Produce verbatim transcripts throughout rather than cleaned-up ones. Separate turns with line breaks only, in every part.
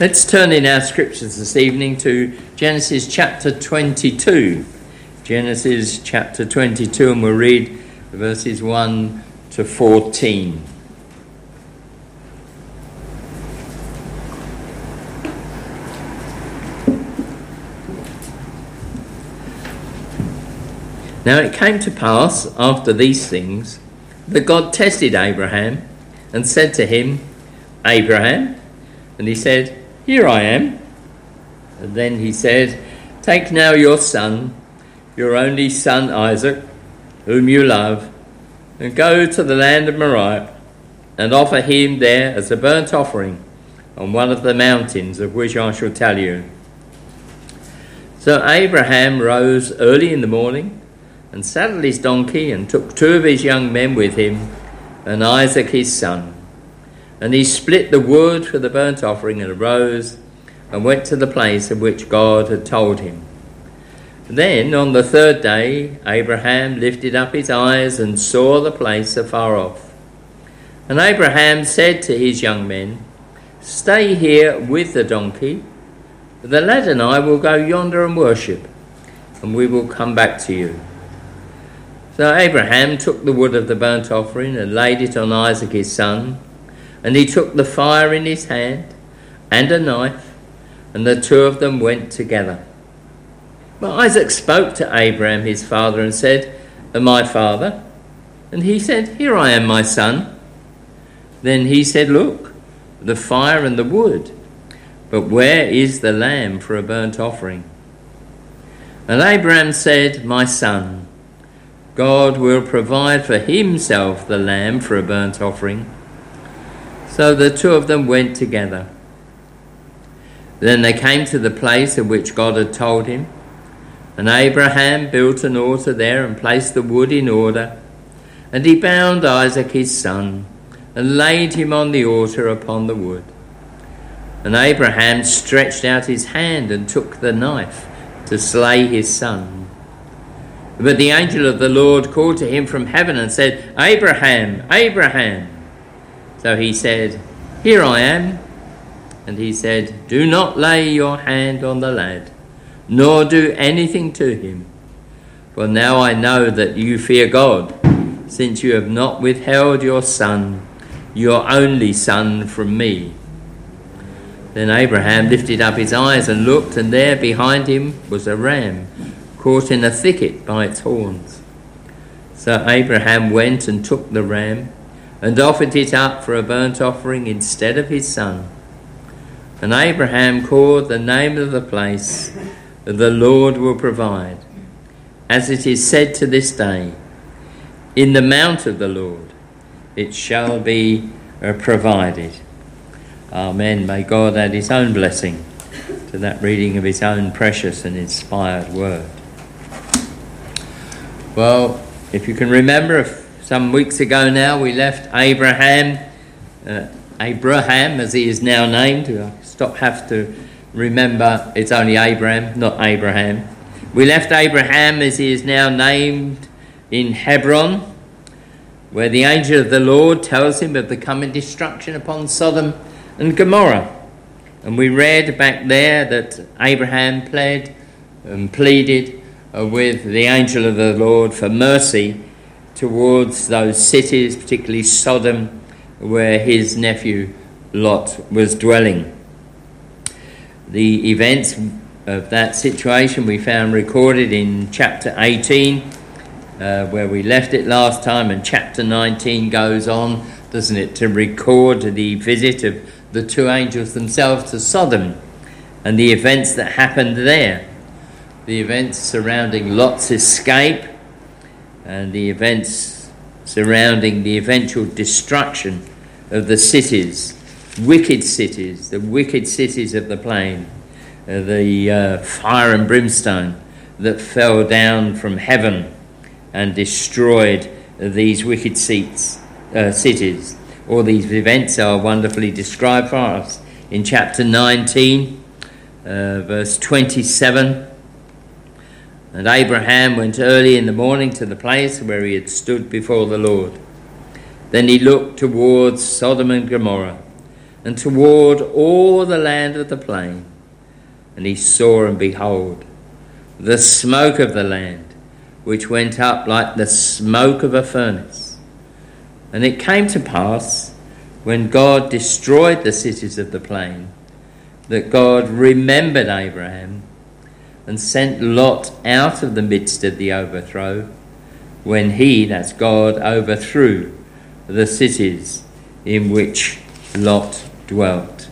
Let's turn in our scriptures this evening to Genesis chapter twenty-two. Genesis chapter twenty-two, and we'll read verses one to fourteen. Now it came to pass after these things that God tested Abraham and said to him, Abraham, and he said, Here I am. And then he said, Take now your son, your only son Isaac, whom you love, and go to the land of Moriah, and offer him there as a burnt offering on one of the mountains of which I shall tell you. So Abraham rose early in the morning, and saddled his donkey, and took two of his young men with him, and Isaac his son. And he split the wood for the burnt offering, and arose, and went to the place of which God had told him. Then on the third day Abraham lifted up his eyes, and saw the place afar off. And Abraham said to his young men, Stay here with the donkey, the lad and I will go yonder and worship, and we will come back to you. So Abraham took the wood of the burnt offering and laid it on Isaac his son, and he took the fire in his hand and a knife, and the two of them went together. But Isaac spoke to Abraham his father and said, My father? And he said, Here I am, my son. Then he said, Look, the fire and the wood, but where is the lamb for a burnt offering? And Abraham said, My son, God will provide for himself the lamb for a burnt offering. So the two of them went together. Then they came to the place of which God had told him, and Abraham built an altar there and placed the wood in order, and he bound Isaac his son, and laid him on the altar upon the wood. And Abraham stretched out his hand and took the knife to slay his son. But the angel of the Lord called to him from heaven and said, Abraham, Abraham. So he said, Here I am. And he said, Do not lay your hand on the lad, nor do anything to him. For now I know that you fear God, since you have not withheld your son, your only son, from me. Then Abraham lifted up his eyes and looked, and there behind him was a ram, caught in a thicket by its horns. So Abraham went and took the ram, and offered it up for a burnt offering instead of his son. And Abraham called the name of the place, The Lord will provide, as it is said to this day, In the mount of the Lord it shall be provided. Amen. May God add his own blessing to that reading of his own precious and inspired word. Well, if you can remember, some weeks ago now we left Abraham, uh, Abraham as he is now named. I stop have to remember it's only Abraham, not Abraham. We left Abraham as he is now named in Hebron, where the angel of the Lord tells him of the coming destruction upon Sodom and Gomorrah. And we read back there that Abraham pled and pleaded with the angel of the Lord for mercy towards those cities, particularly Sodom, where his nephew Lot was dwelling. The events of that situation we found recorded in chapter eighteen, uh, where we left it last time, and chapter nineteen goes on, doesn't it, to record the visit of the two angels themselves to Sodom and the events that happened there. The events surrounding Lot's escape and the events surrounding the eventual destruction of the cities, wicked cities, the wicked cities of the plain, uh, the uh, fire and brimstone that fell down from heaven and destroyed these wicked seats, uh, cities. All these events are wonderfully described for us in chapter nineteen, uh, verse twenty-seven. And Abraham went early in the morning to the place where he had stood before the Lord. Then he looked towards Sodom and Gomorrah and toward all the land of the plain. And he saw, and behold, the smoke of the land, which went up like the smoke of a furnace. And it came to pass, when God destroyed the cities of the plain, that God remembered Abraham and sent Lot out of the midst of the overthrow, when he, that's God, overthrew the cities in which Lot dwelt.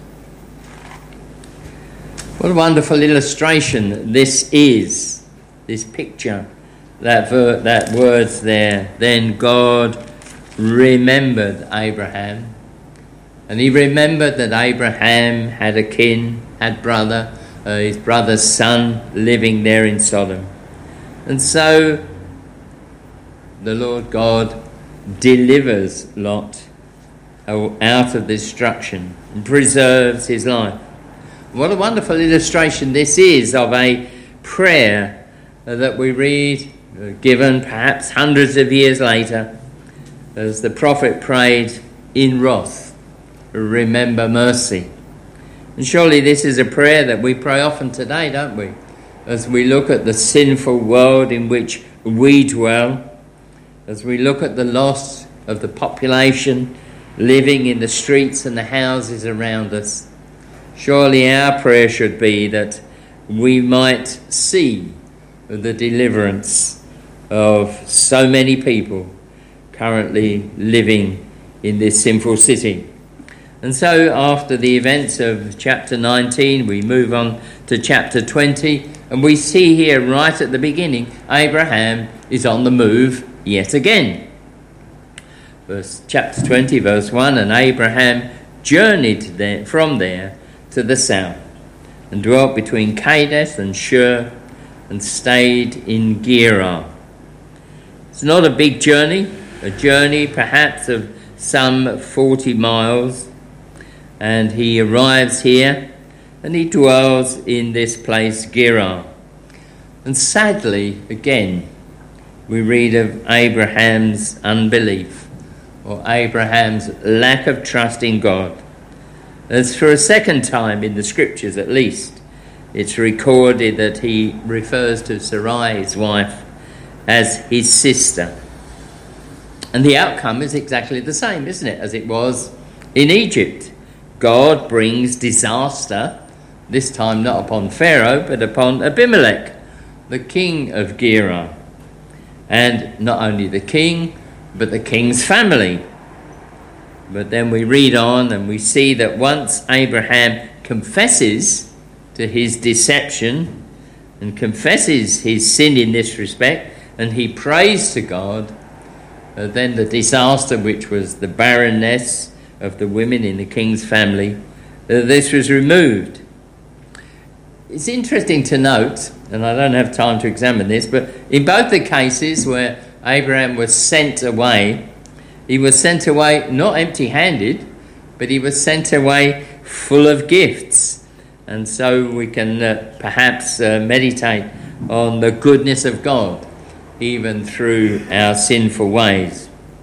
What a wonderful illustration this is, this picture, that ver- that words there. Then God remembered Abraham, and he remembered that Abraham had a kin, had brother, uh, his brother's son living there in Sodom. And so the Lord God delivers Lot out of destruction and preserves his life. What a wonderful illustration this is of a prayer that we read, given perhaps hundreds of years later, as the prophet prayed in wrath, remember mercy. And surely this is a prayer that we pray often today, don't we? As we look at the sinful world in which we dwell, as we look at the loss of the population living in the streets and the houses around us, surely our prayer should be that we might see the deliverance of so many people currently living in this sinful city. And so after the events of chapter nineteen, we move on to chapter twenty, and we see here right at the beginning, Abraham is on the move yet again. Verse chapter twenty, verse one, and Abraham journeyed there, from there to the south, and dwelt between Kadesh and Shur, and stayed in Gerar. It's not a big journey, a journey perhaps of some forty miles, and he arrives here, and he dwells in this place, Gerar. And sadly, again, we read of Abraham's unbelief, or Abraham's lack of trust in God. As for a second time in the scriptures at least, it's recorded that he refers to Sarai, his wife, as his sister. And the outcome is exactly the same, isn't it, as it was in Egypt. God brings disaster, this time not upon Pharaoh, but upon Abimelech, the king of Gerar. And not only the king, but the king's family. But then we read on and we see that once Abraham confesses to his deception and confesses his sin in this respect, and he prays to God, uh, then the disaster, which was the barrenness of the women in the king's family, uh, this was removed. It's interesting to note, and I don't have time to examine this, but in both the cases where Abraham was sent away, he was sent away not empty-handed, but he was sent away full of gifts. And so we can uh, perhaps uh, meditate on the goodness of God, even through our sinful ways.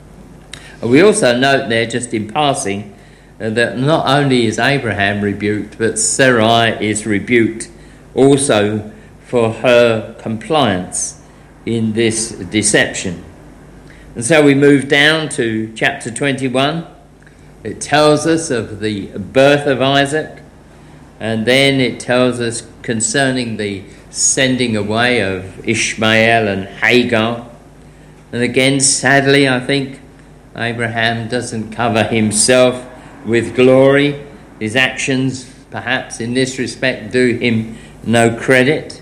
We also note there, just in passing, uh, that not only is Abraham rebuked, but Sarai is rebuked also for her compliance in this deception. And so we move down to chapter twenty-one. It tells us of the birth of Isaac, and then it tells us concerning the sending away of Ishmael and Hagar. And again, sadly, I think Abraham doesn't cover himself with glory. His actions, perhaps in this respect, do him no credit.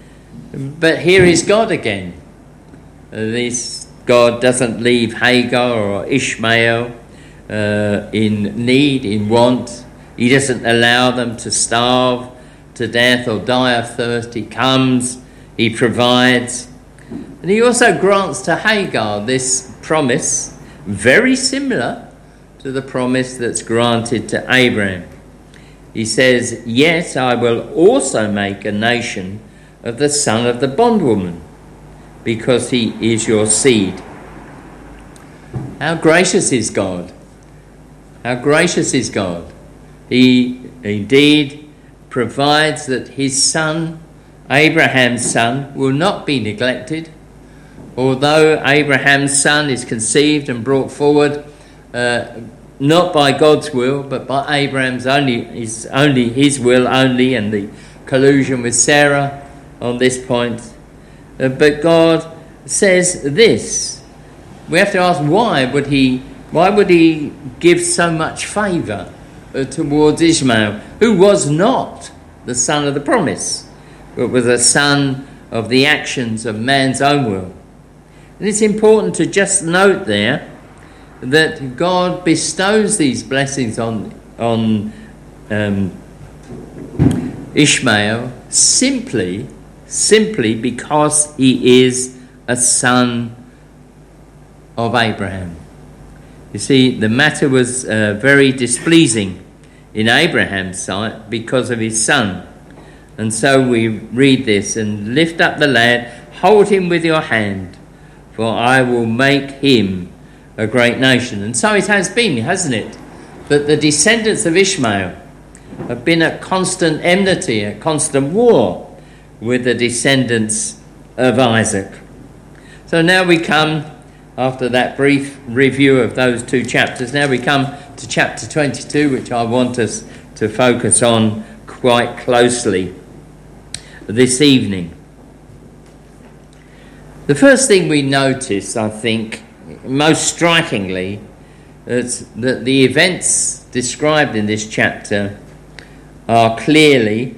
But here is God again. This God doesn't leave Hagar or Ishmael uh, in need, in want. He doesn't allow them to starve to death or die of thirst. He comes, he provides. And he also grants to Hagar this promise, very similar to the promise that's granted to Abraham. He says, "Yet I will also make a nation of the son of the bondwoman, because he is your seed." How gracious is God! How gracious is God! He indeed provides that his son, Abraham's son, will not be neglected. Although Abraham's son is conceived and brought forward uh, not by God's will, but by Abraham's only, his, only his will only, and the collusion with Sarah on this point. Uh, but God says this. We have to ask, why would he, why would he give so much favour uh, towards Ishmael, who was not the son of the promise, but was a son of the actions of man's own will? And it's important to just note there that God bestows these blessings on on um, Ishmael simply, simply because he is a son of Abraham. You see, the matter was uh, very displeasing in Abraham's sight because of his son. And so we read this, and lift up the lad, hold him with your hand, for I will make him a great nation. And so it has been, hasn't it? That the descendants of Ishmael have been at constant enmity, at constant war with the descendants of Isaac. So now we come, after that brief review of those two chapters, now we come to chapter twenty-two, which I want us to focus on quite closely this evening. The first thing we notice, I think, most strikingly, is that the events described in this chapter are clearly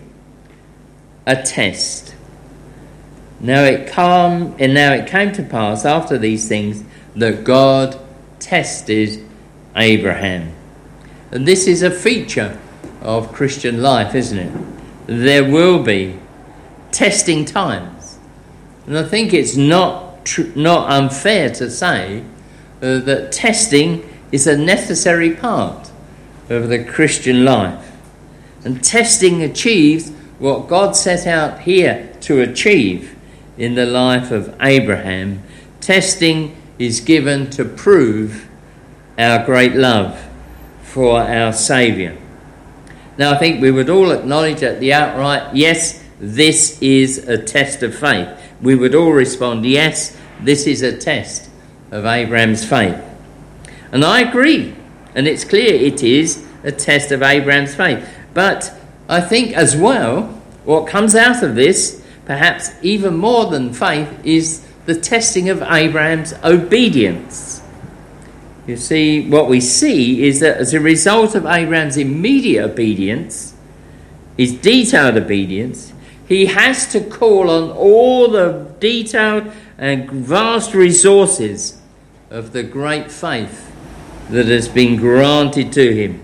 a test. Now it come, and now it came to pass after these things that God tested Abraham. And this is a feature of Christian life, isn't it? There will be testing times. And I think it's not tr- not unfair to say uh, that testing is a necessary part of the Christian life. And testing achieves what God set out here to achieve in the life of Abraham. Testing is given to prove our great love for our Saviour. Now, I think we would all acknowledge at the outright, yes, this is a test of faith. We would all respond, yes, this is a test of Abraham's faith. And I agree, and it's clear it is a test of Abraham's faith. But I think as well, what comes out of this, perhaps even more than faith, is the testing of Abraham's obedience. You see, what we see is that as a result of Abraham's immediate obedience, his detailed obedience, he has to call on all the detailed and vast resources of the great faith that has been granted to him.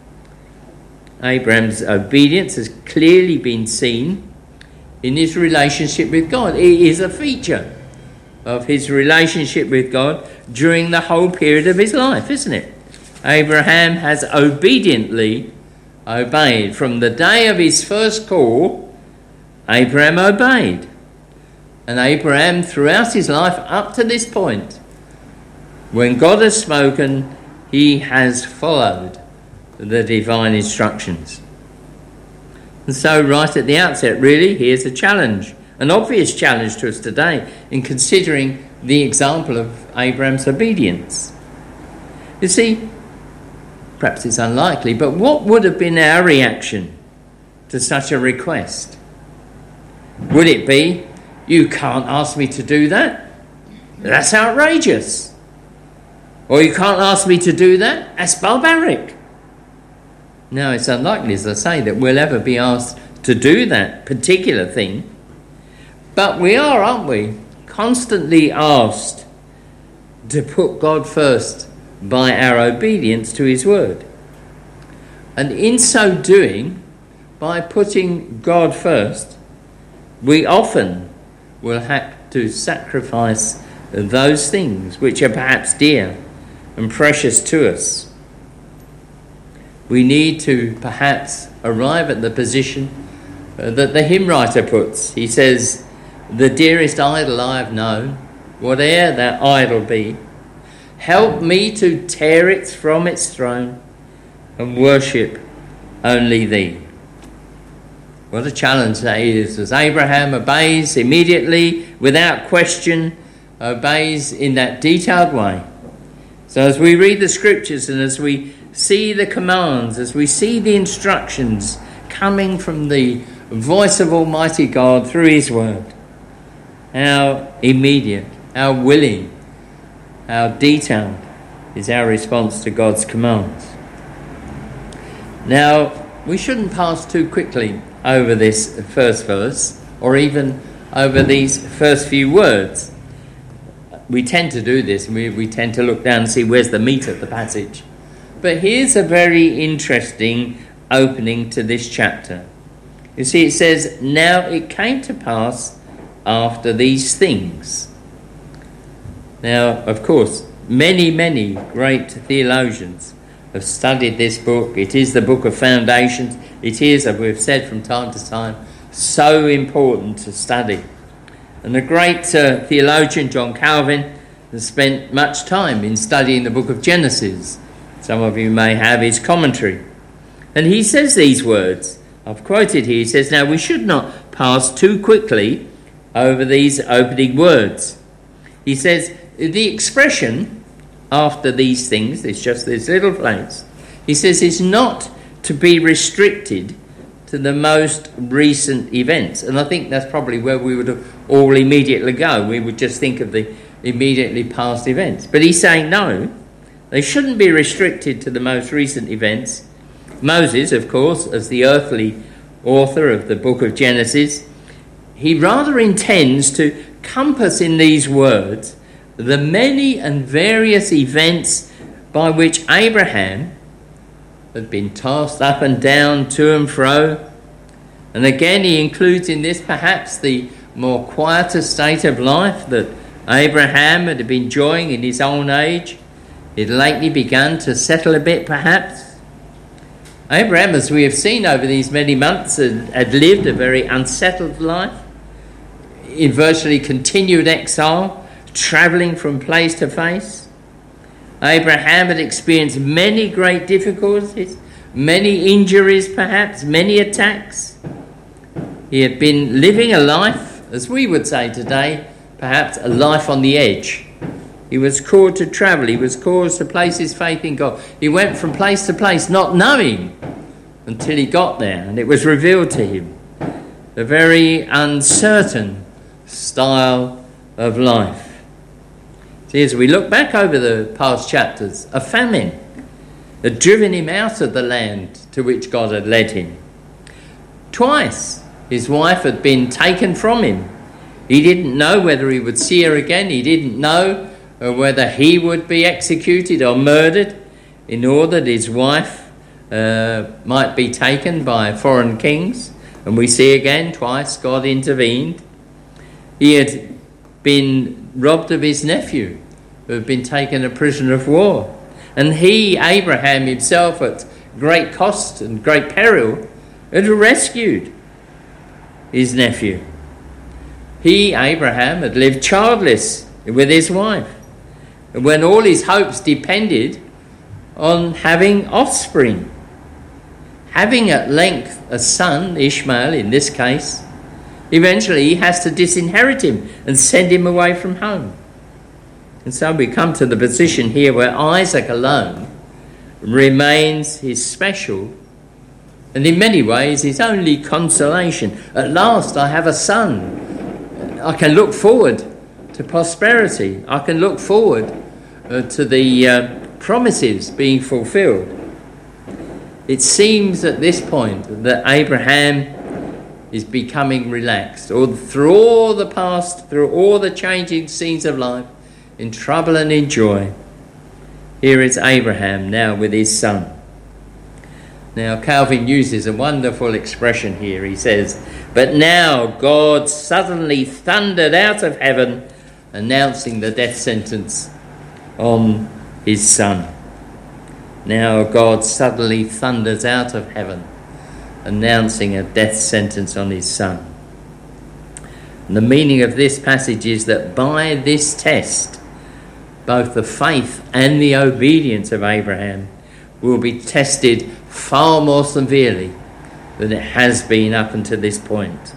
Abraham's obedience has clearly been seen in his relationship with God. It is a feature of his relationship with God during the whole period of his life, isn't it? Abraham has obediently obeyed. From the day of his first call, Abraham obeyed. And Abraham, throughout his life up to this point, when God has spoken, he has followed the divine instructions. And so right at the outset, really, here's a challenge, an obvious challenge to us today in considering the example of Abraham's obedience. You see, perhaps it's unlikely, but what would have been our reaction to such a request? Would it be, you can't ask me to do that? That's outrageous. Or you can't ask me to do that? That's barbaric. No, it's unlikely, as I say, that we'll ever be asked to do that particular thing. But we are, aren't we, constantly asked to put God first by our obedience to his word. And in so doing, by putting God first, we often will have to sacrifice those things which are perhaps dear and precious to us. We need to perhaps arrive at the position uh, that the hymn writer puts. He says, the dearest idol I have known, whate'er that idol be, help me to tear it from its throne and worship only thee. What a challenge that is, as Abraham obeys immediately, without question, obeys in that detailed way. So as we read the scriptures and as we see the commands, as we see the instructions coming from the voice of Almighty God through his word, how immediate, how willing, how detailed is our response to God's commands. Now, we shouldn't pass too quickly over this first verse, or even over these first few words. We tend to do this, and we, we tend to look down and see where's the meat of the passage. But here's a very interesting opening to this chapter. You see, it says, now it came to pass after these things. Now, of course, many, many great theologians have studied this book. It is the book of foundations. It is, as we've said from time to time, so important to study. And the great uh, theologian John Calvin has spent much time in studying the book of Genesis. Some of you may have his commentary. And he says these words. I've quoted here. He says, now we should not pass too quickly over these opening words. He says, the expression after these things, it's just this little place, he says, is not to be restricted to the most recent events. And I think that's probably where we would all immediately go. We would just think of the immediately past events. But he's saying, no, they shouldn't be restricted to the most recent events. Moses, of course, as the earthly author of the book of Genesis, he rather intends to compass in these words the many and various events by which Abraham had been tossed up and down, to and fro. And again, he includes in this perhaps the more quieter state of life that Abraham had been enjoying in his old age. It lately began to settle a bit, perhaps. Abraham, as we have seen over these many months, had, had lived a very unsettled life, in virtually continued exile, travelling from place to place. Abraham had experienced many great difficulties, many injuries perhaps, many attacks. He had been living a life, as we would say today, perhaps a life on the edge. He was called to travel. He was called to place his faith in God. He went from place to place not knowing until he got there, and it was revealed to him. A very uncertain style of life. See, as we look back over the past chapters, a famine had driven him out of the land to which God had led him. Twice his wife had been taken from him. He didn't know whether he would see her again. He didn't know whether he would be executed or murdered in order that his wife uh, might be taken by foreign kings. And we see again, twice God intervened. He had been robbed of his nephew, who had been taken a prisoner of war. And he, Abraham himself, at great cost and great peril, had rescued his nephew. He, Abraham, had lived childless with his wife, when all his hopes depended on having offspring. Having at length a son, Ishmael in this case, eventually he has to disinherit him and send him away from home. And so we come to the position here where Isaac alone remains his special and in many ways his only consolation. At last I have a son. I can look forward to prosperity. I can look forward uh, to the uh, promises being fulfilled. It seems at this point that Abraham is becoming relaxed. Or through all the past, through all the changing scenes of life, in trouble and in joy, here is Abraham now with his son. Now Calvin uses a wonderful expression here. He says, but now God suddenly thundered out of heaven, announcing the death sentence on his son. Now God suddenly thunders out of heaven, announcing a death sentence on his son. And the meaning of this passage is that by this test, both the faith and the obedience of Abraham will be tested far more severely than it has been up until this point.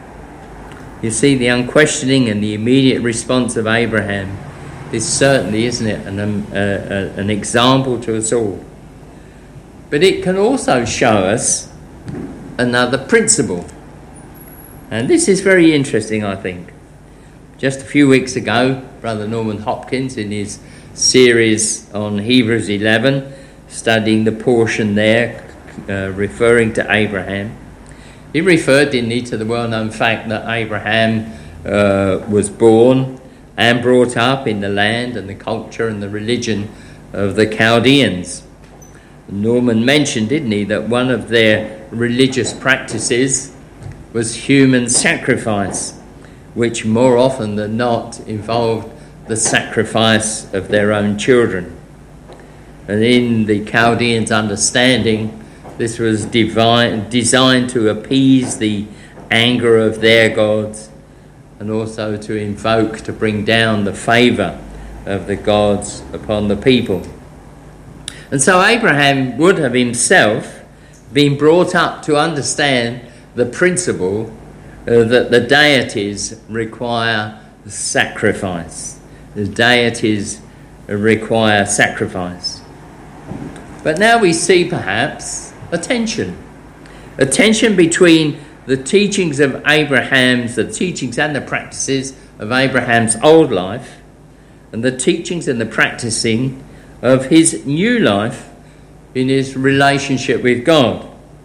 You see, the unquestioning and the immediate response of Abraham is certainly, isn't it, an, um, uh, uh, an example to us all. But it can also show us another principle. And this is very interesting, I think. Just a few weeks ago, Brother Norman Hopkins, in his series on Hebrews eleven, studying the portion there, uh, referring to Abraham, he referred, didn't he, to the well-known fact that Abraham uh, was born and brought up in the land and the culture and the religion of the Chaldeans. Norman mentioned, didn't he, that one of their religious practices was human sacrifice, which more often than not involved the sacrifice of their own children. And in the Chaldeans' understanding, this was divine, designed to appease the anger of their gods and also to invoke, to bring down the favour of the gods upon the people. And so Abraham would have himself been brought up to understand the principle uh, that the deities require sacrifice. The deities require sacrifice. But now we see perhaps a tension. A tension between the teachings of Abraham's, the teachings and the practices of Abraham's old life, and the teachings and the practicing of his new life in his relationship with God.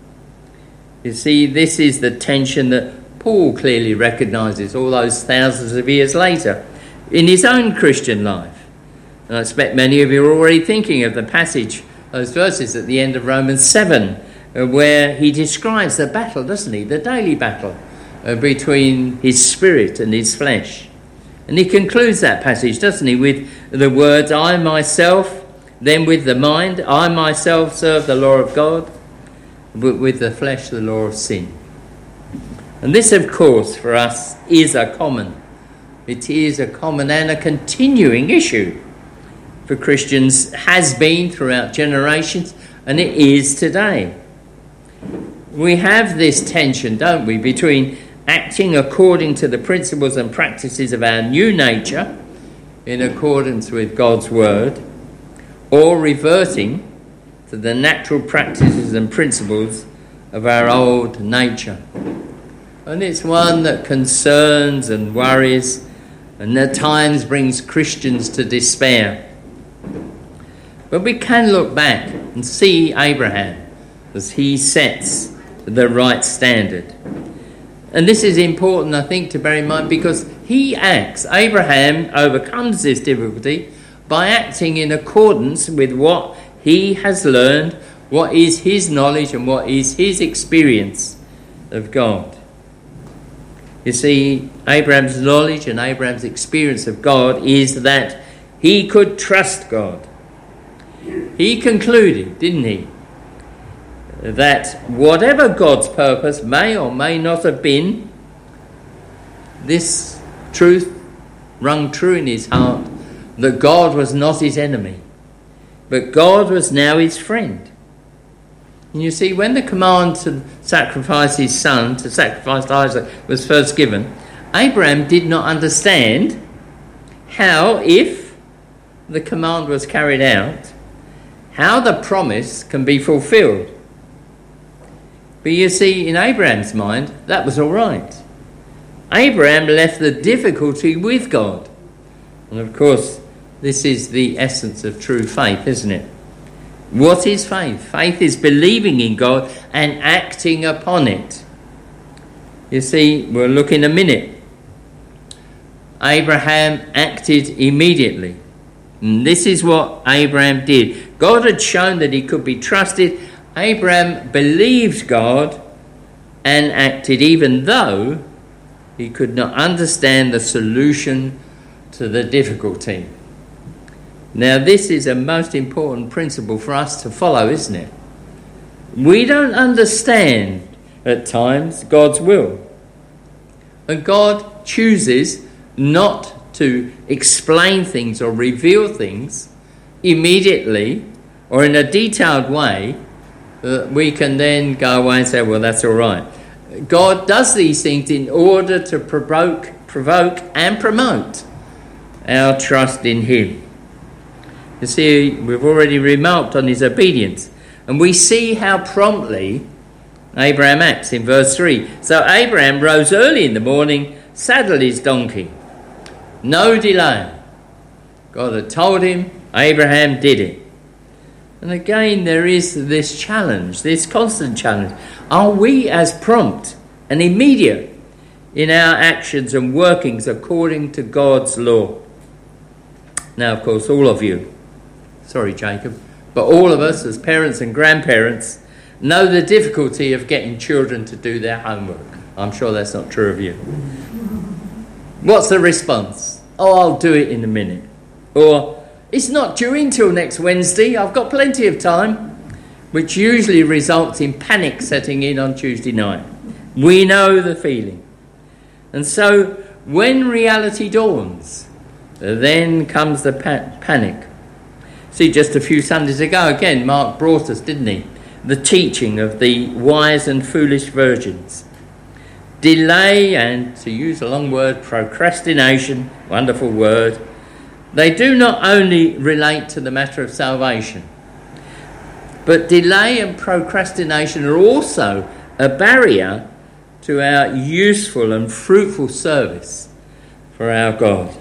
You see, this is the tension that Paul clearly recognises all those thousands of years later in his own Christian life. And I expect many of you are already thinking of the passage, those verses at the end of Romans seven, uh, where he describes the battle, doesn't he? The daily battle uh, between his spirit and his flesh. And he concludes that passage, doesn't he, with the words, I myself, then with the mind, I myself serve the law of God, but with the flesh the law of sin. And this, of course, for us is a common, it is a common and a continuing issue for Christians, has been throughout generations, and it is today. We have this tension, don't we, between acting according to the principles and practices of our new nature in accordance with God's word, or reverting to the natural practices and principles of our old nature. And it's one that concerns and worries and at times brings Christians to despair. But we can look back and see Abraham as he sets the right standard. And this is important, I think, to bear in mind, because he acts, Abraham overcomes this difficulty by acting in accordance with what he has learned, what is his knowledge and what is his experience of God. You see, Abraham's knowledge and Abraham's experience of God is that he could trust God. He concluded, didn't he, that whatever God's purpose may or may not have been, this truth rung true in his heart, that God was not his enemy, but God was now his friend. And you see, when the command to sacrifice his son, to sacrifice Isaac, was first given, Abraham did not understand how, if the command was carried out, how the promise can be fulfilled. But you see, in Abraham's mind, that was all right. Abraham left the difficulty with God. And of course, this is the essence of true faith, isn't it? What is faith? Faith is believing in God and acting upon it. You see, we'll look in a minute. Abraham acted immediately. And this is what Abraham did. God had shown that he could be trusted. Abraham believed God and acted even though he could not understand the solution to the difficulty. Now, this is a most important principle for us to follow, isn't it? We don't understand at times God's will. And God chooses not to explain things or reveal things immediately or in a detailed way uh, we can then go away and say, well, that's all right. God does these things in order to provoke, provoke and promote our trust in him. You see, we've already remarked on his obedience, and we see how promptly Abraham acts in verse three. So Abraham rose early in the morning, saddled his donkey. No delay. God had told him, Abraham did it. And again, there is this challenge, this constant challenge. Are we as prompt and immediate in our actions and workings according to God's law? Now, of course, all of you, sorry, Jacob, but all of us as parents and grandparents know the difficulty of getting children to do their homework. I'm sure that's not true of you. What's the response? Oh, I'll do it in a minute. Or, it's not due until next Wednesday, I've got plenty of time, which usually results in panic setting in on Tuesday night. We know the feeling. And so, when reality dawns, then comes the pa- panic. See, just a few Sundays ago, again, Mark brought us, didn't he? The teaching of the wise and foolish virgins. Delay and, to use a long word, procrastination, wonderful word, they do not only relate to the matter of salvation, but delay and procrastination are also a barrier to our useful and fruitful service for our God.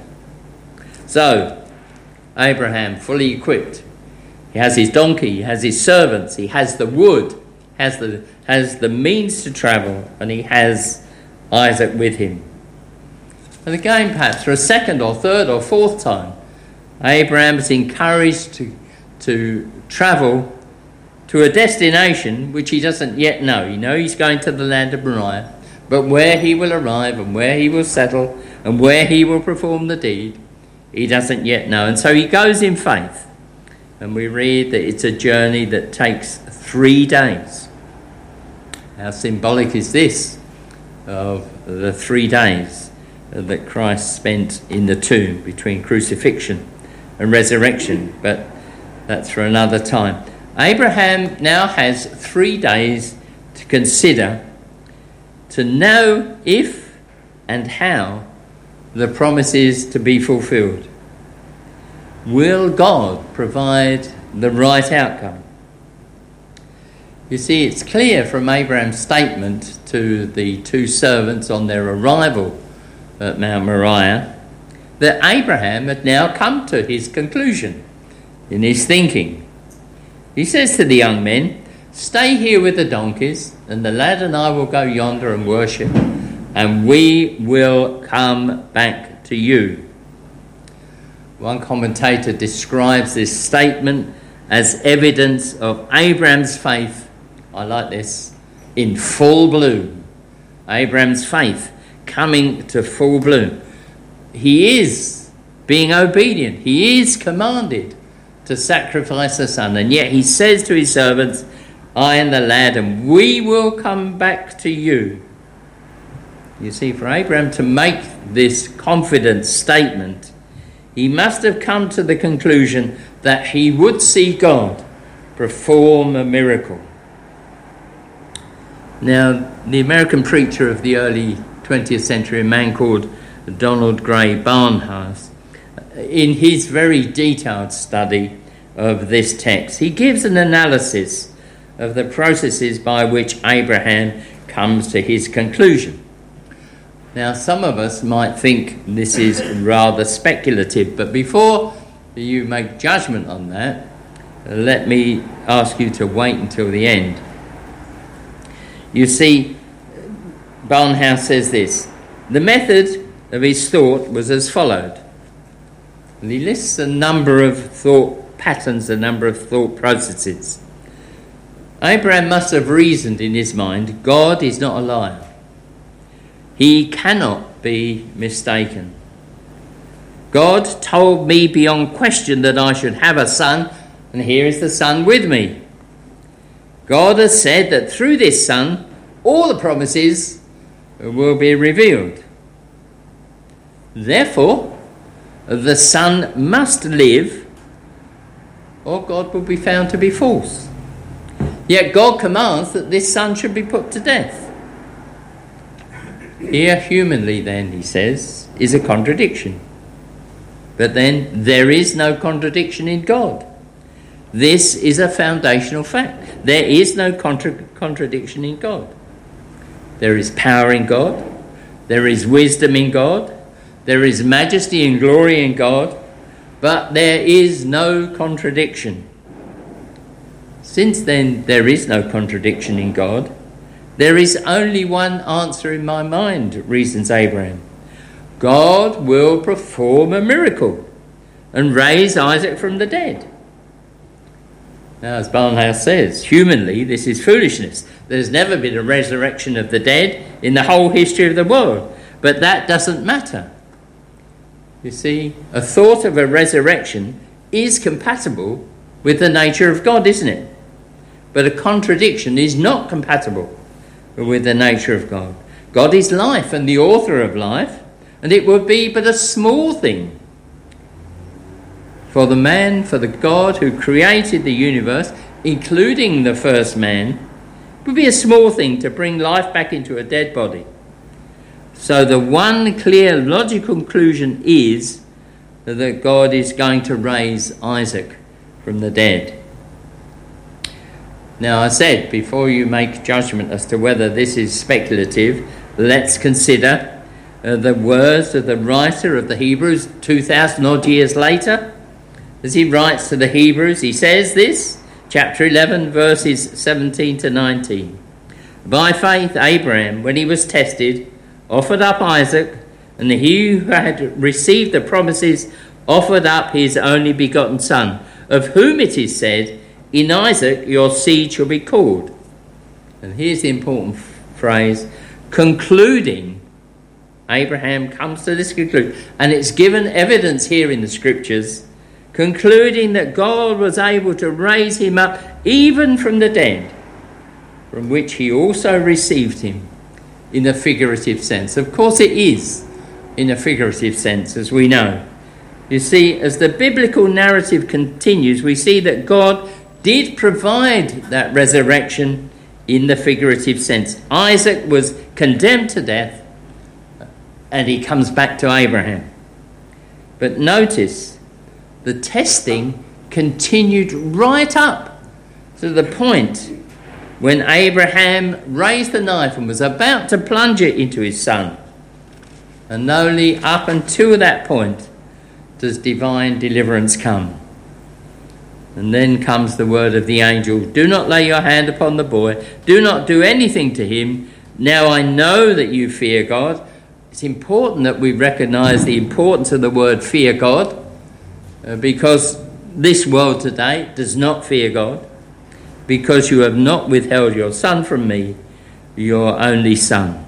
So, Abraham, fully equipped, he has his donkey, he has his servants, he has the wood, has the has the means to travel, and he has Isaac with him. And again, perhaps for a second or third or fourth time, Abraham is encouraged to, to travel to a destination which he doesn't yet know. You know he's going to the land of Moriah, but where he will arrive and where he will settle and where he will perform the deed, he doesn't yet know. And so he goes in faith. And we read that it's a journey that takes three days. How symbolic is this of the three days that Christ spent in the tomb between crucifixion and resurrection? But that's for another time. Abraham now has three days to consider, to know if and how the promise is to be fulfilled. Will God provide the right outcome? You see, it's clear from Abraham's statement to the two servants on their arrival at Mount Moriah that Abraham had now come to his conclusion in his thinking. He says to the young men, "Stay here with the donkeys, and the lad and I will go yonder and worship, and we will come back to you." One commentator describes this statement as evidence of Abraham's faith, I like this, in full bloom. Abraham's faith coming to full bloom. He is being obedient. He is commanded to sacrifice a son. And yet he says to his servants, "I and the lad, and we will come back to you." You see, for Abraham to make this confident statement, he must have come to the conclusion that he would see God perform a miracle. Now, the American preacher of the early twentieth century, a man called Donald Gray Barnhouse, in his very detailed study of this text, he gives an analysis of the processes by which Abraham comes to his conclusion. Now, some of us might think this is rather speculative, but before you make judgment on that, let me ask you to wait until the end. You see, Barnhouse says this: the method of his thought was as followed. And he lists a number of thought patterns, a number of thought processes. Abraham must have reasoned in his mind, God is not a liar. He cannot be mistaken. God told me beyond question that I should have a son, and here is the son with me. God has said that through this son, all the promises will be revealed. Therefore, the son must live, or God will be found to be false. Yet God commands that this son should be put to death. Here, humanly then, he says, is a contradiction. But then there is no contradiction in God. This is a foundational fact. There is no contra- contradiction in God. There is power in God. There is wisdom in God. There is majesty and glory in God. But there is no contradiction. Since then there is no contradiction in God, there is only one answer in my mind, reasons Abraham. God will perform a miracle and raise Isaac from the dead. Now, as Barnhouse says, humanly this is foolishness. There's never been a resurrection of the dead in the whole history of the world. But that doesn't matter. You see, a thought of a resurrection is compatible with the nature of God, isn't it? But a contradiction is not compatible with the nature of God. God is life and the author of life, and it would be but a small thing for the man, for the God who created the universe, including the first man, it would be a small thing to bring life back into a dead body. So the one clear logical conclusion is that God is going to raise Isaac from the dead. Now, I said, before you make judgment as to whether this is speculative, let's consider uh, the words of the writer of the Hebrews two thousand odd years later. As he writes to the Hebrews, he says this, chapter eleven, verses seventeen to nineteen. By faith, Abraham, when he was tested, offered up Isaac, and he who had received the promises offered up his only begotten son, of whom it is said, in Isaac your seed shall be called. And here's the important f- phrase, concluding. Abraham comes to this conclusion, and it's given evidence here in the scriptures, concluding that God was able to raise him up even from the dead, from which he also received him in a figurative sense. Of course it is in a figurative sense, as we know. You see, as the biblical narrative continues, we see that God did provide that resurrection in the figurative sense. Isaac was condemned to death, and he comes back to Abraham. But notice, the testing continued right up to the point when Abraham raised the knife and was about to plunge it into his son. And only up until that point does divine deliverance come. And then comes the word of the angel, do not lay your hand upon the boy, do not do anything to him. Now I know that you fear God. It's important that we recognise the importance of the word fear God, uh, because this world today does not fear God, because you have not withheld your son from me, your only son.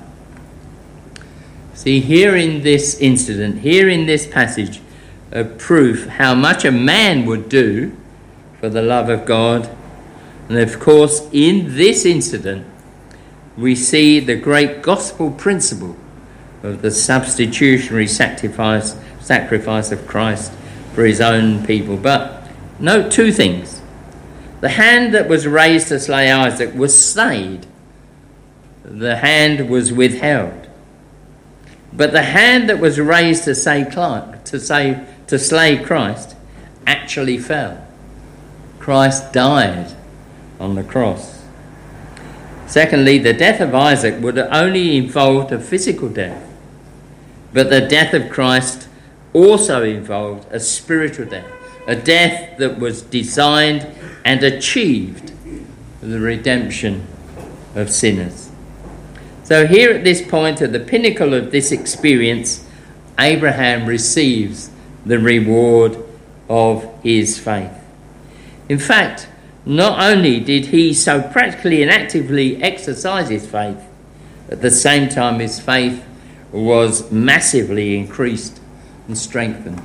See, here in this incident, here in this passage, a proof how much a man would do for the love of God. And of course, in this incident, we see the great gospel principle of the substitutionary sacrifice, sacrifice of Christ for his own people. But note two things. The hand that was raised to slay Isaac was stayed. The hand was withheld. But the hand that was raised to say to say to slay Christ actually fell. Christ died on the cross. Secondly, the death of Isaac would have only involved a physical death, but the death of Christ also involved a spiritual death, a death that was designed and achieved for the redemption of sinners. So here at this point, at the pinnacle of this experience, Abraham receives the reward of his faith. In fact, not only did he so practically and actively exercise his faith, at the same time his faith was massively increased and strengthened.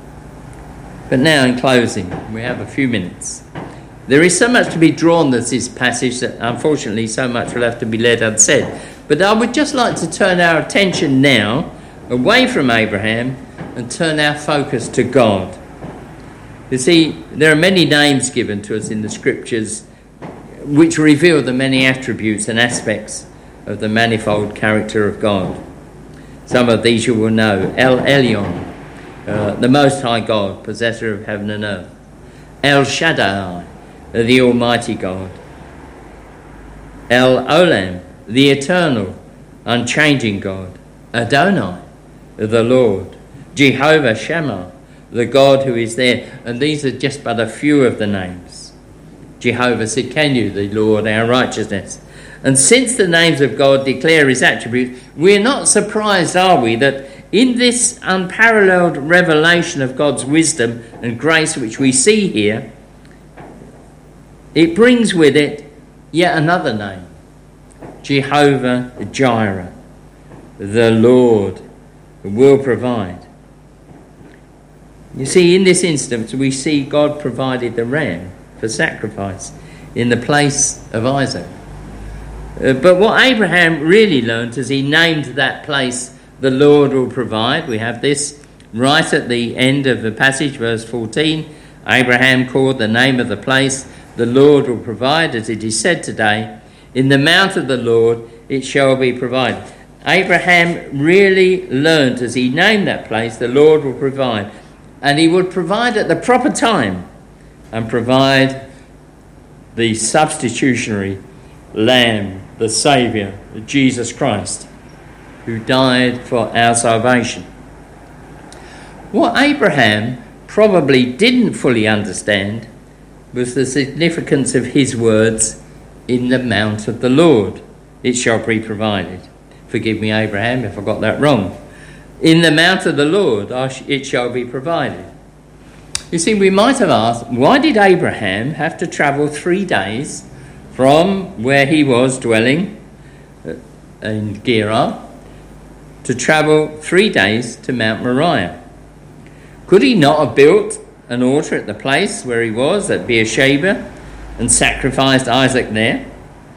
But now, in closing, we have a few minutes. There is so much to be drawn from this passage that unfortunately so much will have to be left unsaid. But I would just like to turn our attention now away from Abraham and turn our focus to God. You see, there are many names given to us in the scriptures which reveal the many attributes and aspects of the manifold character of God. Some of these you will know. El Elyon, uh, the Most High God, possessor of heaven and earth. El Shaddai, the Almighty God. El Olam, the eternal, unchanging God. Adonai, the Lord. Jehovah Shammah, the God who is there. And these are just but a few of the names. Jehovah Tsidkenu, the Lord, our righteousness. And since the names of God declare his attributes, we're not surprised, are we, that in this unparalleled revelation of God's wisdom and grace which we see here, it brings with it yet another name, Jehovah Jireh, the Lord will provide. You see, in this instance, we see God provided the ram for sacrifice in the place of Isaac. Uh, but what Abraham really learnt as he named that place, the Lord will provide, we have this right at the end of the passage, verse fourteen. Abraham called the name of the place, the Lord will provide, as it is said today, in the mount of the Lord it shall be provided. Abraham really learnt as he named that place, the Lord will provide. And he would provide at the proper time and provide the substitutionary Lamb, the Saviour, Jesus Christ, who died for our salvation. What Abraham probably didn't fully understand was the significance of his words, in the mount of the Lord it shall be provided. Forgive me, Abraham, if I got that wrong. In the mount of the Lord it shall be provided. You see, we might have asked, why did Abraham have to travel three days from where he was dwelling in Gerar to travel three days to Mount Moriah? Could he not have built an altar at the place where he was at Beersheba and sacrificed Isaac there?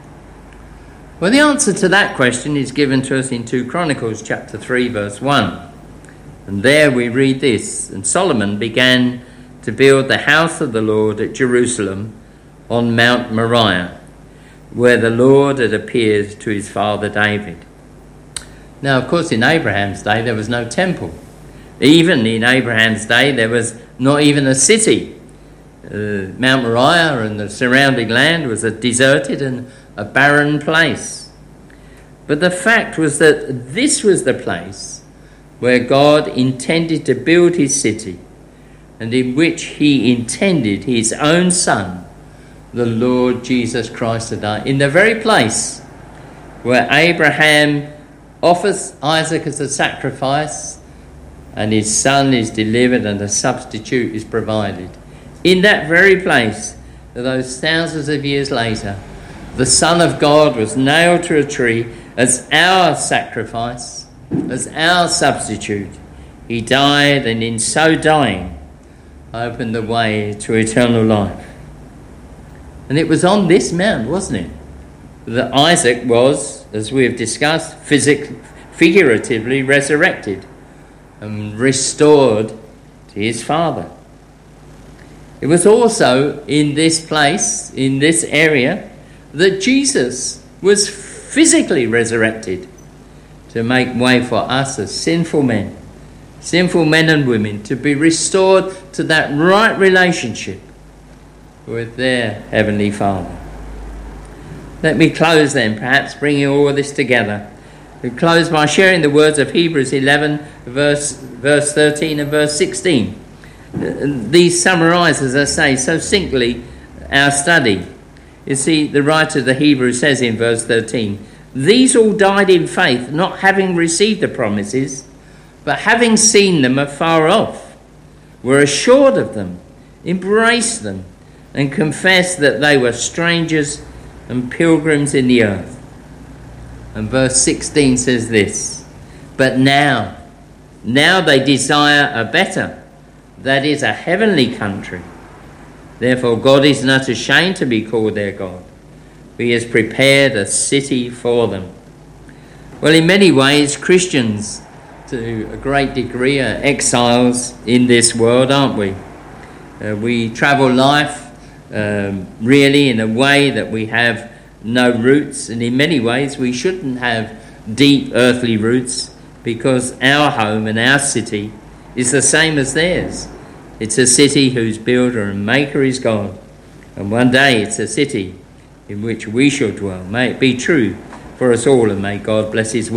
Well, the answer to that question is given to us in two Chronicles chapter three verse one. And there we read this, and Solomon began to build the house of the Lord at Jerusalem on Mount Moriah, where the Lord had appeared to his father David. Now, of course, in Abraham's day there was no temple. Even in Abraham's day there was not even a city. Uh, Mount Moriah and the surrounding land was a deserted and a barren place. But the fact was that this was the place where God intended to build his city, and in which he intended his own son, the Lord Jesus Christ, to die. In the very place where Abraham offers Isaac as a sacrifice and his son is delivered and a substitute is provided. In that very place, those thousands of years later, the Son of God was nailed to a tree as our sacrifice, as our substitute. He died, and in so dying, opened the way to eternal life. And it was on this mount, wasn't it, that Isaac was, as we have discussed, physic- figuratively resurrected and restored to his father. It was also in this place, in this area, that Jesus was physically resurrected to make way for us as sinful men, sinful men and women, to be restored to that right relationship with their Heavenly Father. Let me close then, perhaps bringing all of this together. We close by sharing the words of Hebrews eleven, verse, verse thirteen and verse sixteen. These summarise, as I say, succinctly our study. You see, the writer of the Hebrews says in verse thirteen, "These all died in faith, not having received the promises, but having seen them afar off, were assured of them, embraced them, and confessed that they were strangers and pilgrims in the earth." And verse sixteen says this, "But now, now they desire a better, that is, a heavenly country. Therefore God is not ashamed to be called their God, for he has prepared a city for them." Well, in many ways, Christians, to a great degree, are exiles in this world, aren't we? Uh, we travel life um, really in a way that we have no roots, and in many ways we shouldn't have deep earthly roots, because our home and our city is the same as theirs. It's a city whose builder and maker is God, and one day it's a city in which we shall dwell. May it be true for us all, and may God bless his word.